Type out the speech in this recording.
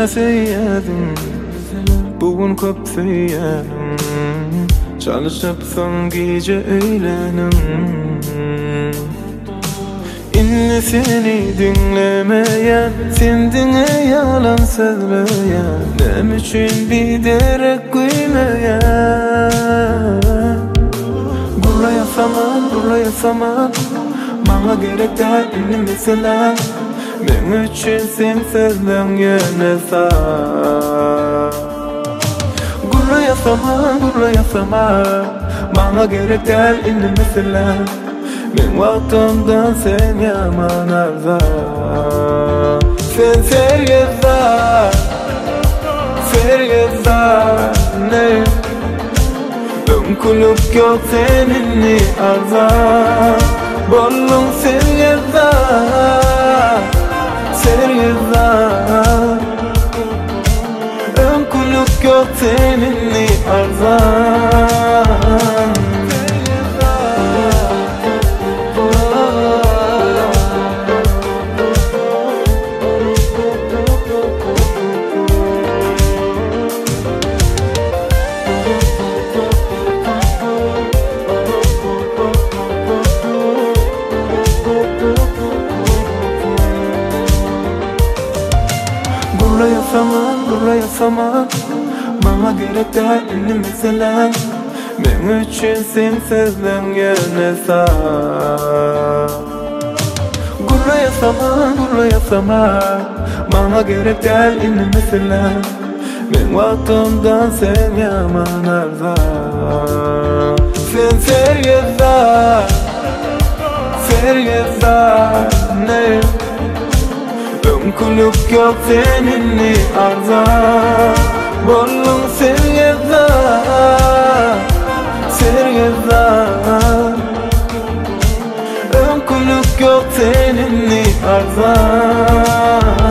Bilmeseydin bugün köp feýänim, çalışypsaň gece öýlenim. Inni seni dinlemeyen, sendine yalan sözleyen, nem üçün bir derek güýmeyen. Gurlayasaman, maňa gerek däl inni mesela. Men üçün sen sözleň ýöne sar. Gurlayasaman, maňa gerek däl inni mesela. Men wagtymdan sen ýaman arzan. Sen sergezar ne? Öňkülük ýok seninni arzan. Bollun sergezar, öňkülük ýok seninni arzan. Gurlayasaman, maňa gerek däl inni mesela. Men üçün sen sözleň ýöne sar. Gurlayasaman, maňa gerek däl inni mesela. Men wagtymdan sen ýaman arzan. Sen sergezar ne? Öňkülük ýok seninni arzan. Bollun sergezar, öňkülük ýok seninni arzan.